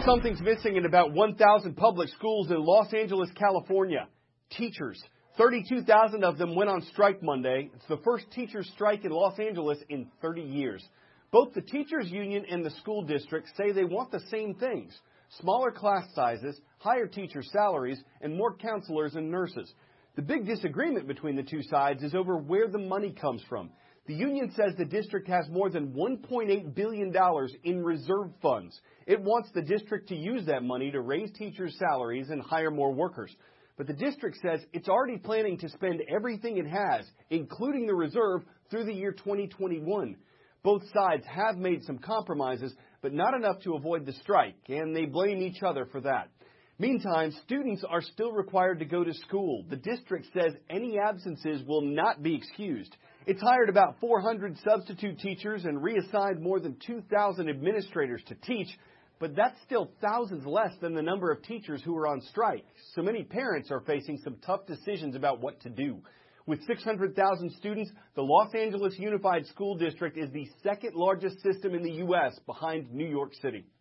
Something's missing in about 1,000 public schools in Los Angeles, California. Teachers. 32,000 of them went on strike Monday. It's the first teachers' strike in Los Angeles in 30 years. Both the teachers' union and the school district say they want the same things: smaller class sizes, higher teacher salaries, and more counselors and nurses. The big disagreement between the two sides is over where the money comes from. The union says the district has more than $1.8 billion in reserve funds. It wants the district to use that money to raise teachers' salaries and hire more workers. But the district says it's already planning to spend everything it has, including the reserve, through the year 2021. Both sides have made some compromises, but not enough to avoid the strike, and they blame each other for that. Meantime, students are still required to go to school. The district says any absences will not be excused. It's hired about 400 substitute teachers and reassigned more than 2,000 administrators to teach, but that's still thousands less than the number of teachers who are on strike. So many parents are facing some tough decisions about what to do. With 600,000 students, the Los Angeles Unified School District is the second largest system in the U.S. behind New York City.